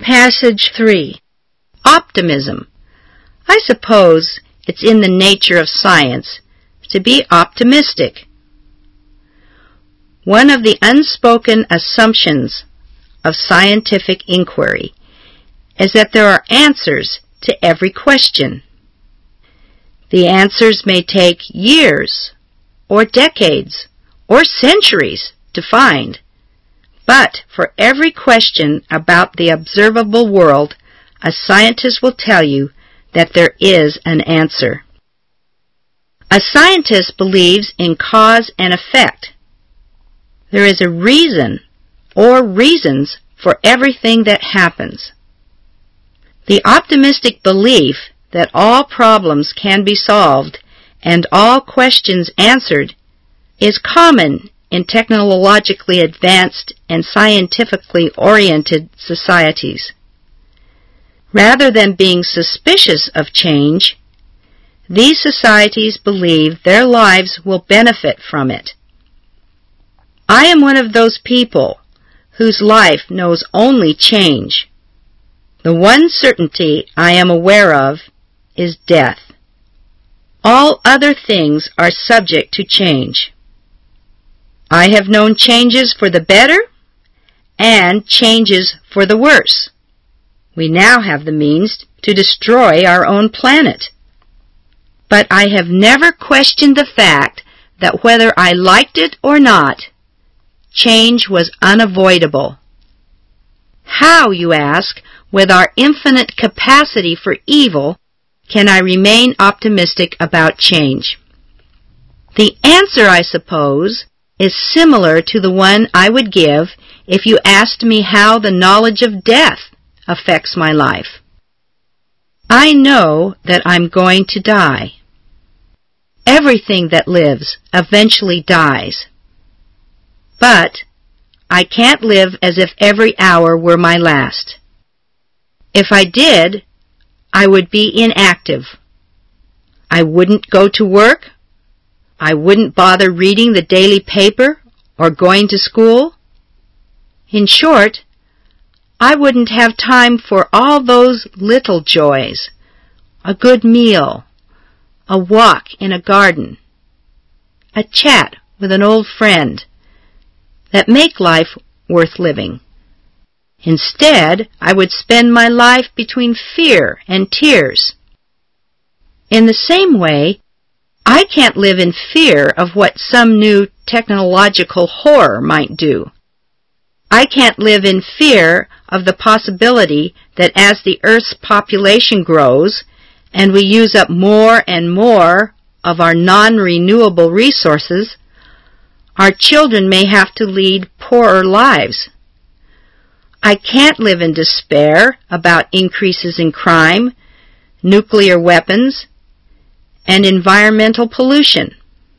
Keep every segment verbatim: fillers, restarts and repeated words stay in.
Passage three. Optimism. I suppose it's in the nature of science to be optimistic. One of the unspoken assumptions of scientific inquiry is that there are answers to every question. The answers may take years, or decades, or centuries to find, but for every question about the observable world, a scientist will tell you that there is an answer. A scientist believes in cause and effect. There is a reason or reasons for everything that happens. The optimistic belief that all problems can be solved and all questions answered is common in technologically advanced and scientifically oriented societies. Rather than being suspicious of change, these societies believe their lives will benefit from it. I am one of those people whose life knows only change. The one certainty I am aware of is death. All other things are subject to change. I have known changes for the better and changes for the worse. We now have the means to destroy our own planet. But I have never questioned the fact that whether I liked it or not, change was unavoidable. How, you ask, with our infinite capacity for evil, can I remain optimistic about change? The answer, I suppose, is similar to the one I would give if you asked me how the knowledge of death affects my life. I know that I'm going to die. Everything that lives eventually dies. But I can't live as if every hour were my last. If I did, I would be inactive. I wouldn't go to work. I wouldn't bother reading the daily paper or going to school. In short, I wouldn't have time for all those little joys, a good meal, a walk in a garden, a chat with an old friend, that make life worth living. Instead, I would spend my life between fear and tears. In the same way, I can't live in fear of what some new technological horror might do. I can't live in fear of the possibility that as the Earth's population grows and we use up more and more of our non-renewable resources, our children may have to lead poorer lives. I can't live in despair about increases in crime, nuclear weapons, and environmental pollution.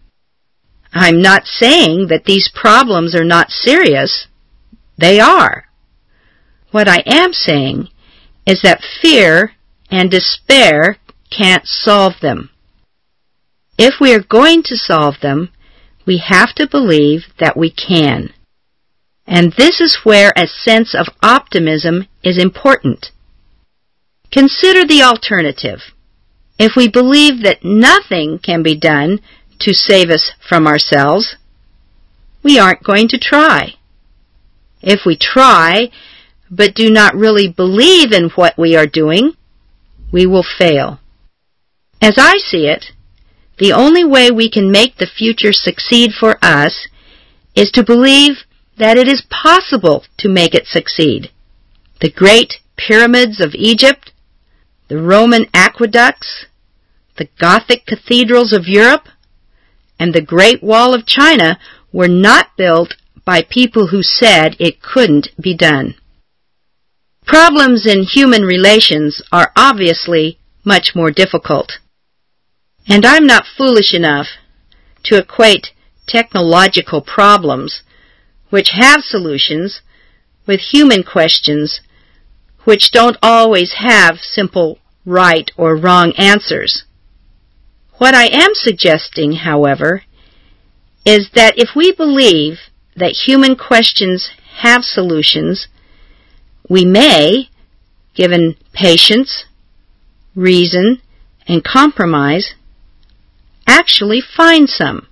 I'm not saying that these problems are not serious. They are. What I am saying is that fear and despair can't solve them. If we are going to solve them, we have to believe that we can. And this is where a sense of optimism is important. Consider the alternative. If we believe that nothing can be done to save us from ourselves, we aren't going to try. If we try, but do not really believe in what we are doing, we will fail. As I see it, the only way we can make the future succeed for us is to believe that it is possible to make it succeed. The great pyramids of Egypt, the Roman aqueducts, the Gothic cathedrals of Europe, and the Great Wall of China were not built by people who said it couldn't be done. Problems in human relations are obviously much more difficult. And I'm not foolish enough to equate technological problems, which have solutions, with human questions, which don't always have simple right or wrong answers. What I am suggesting, however, is that if we believe that human questions have solutions, we may, given patience, reason, and compromise, actually find some.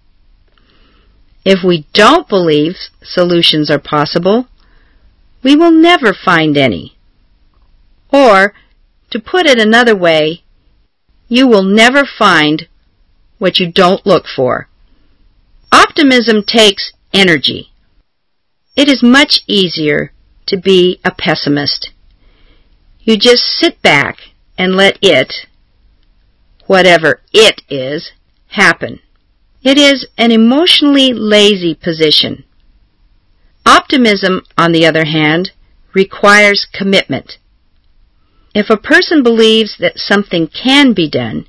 If we don't believe solutions are possible, we will never find any. Or, to put it another way, you will never find what you don't look for. Optimism takes energy. It is much easier to be a pessimist. You just sit back and let it, whatever it is, happen. It is an emotionally lazy position. Optimism, on the other hand, requires commitment. If a person believes that something can be done,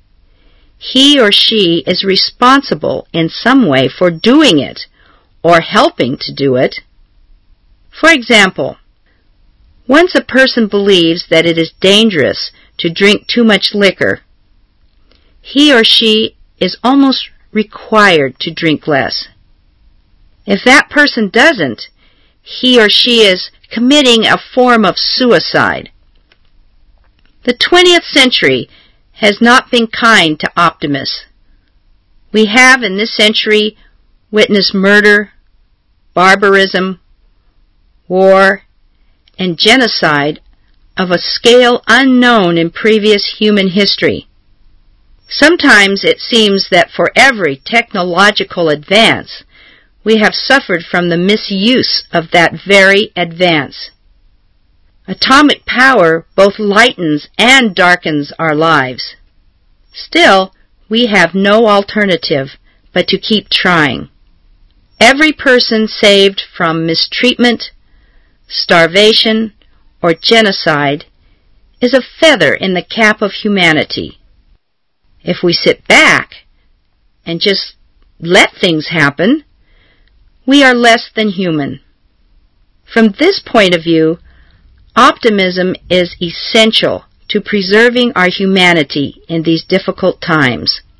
he or she is responsible in some way for doing it or helping to do it. For example, once a person believes that it is dangerous to drink too much liquor, he or she is almost required to drink less. If that person doesn't, he or she is committing a form of suicide. The twentieth century has not been kind to optimists. We have in this century witnessed murder, barbarism, war, and genocide of a scale unknown in previous human history. Sometimes it seems that for every technological advance, we have suffered from the misuse of that very advance. Atomic power both lightens and darkens our lives. Still, we have no alternative but to keep trying. Every person saved from mistreatment, starvation, or genocide is a feather in the cap of humanity. If we sit back and just let things happen, we are less than human. From this point of view, optimism is essential to preserving our humanity in these difficult times.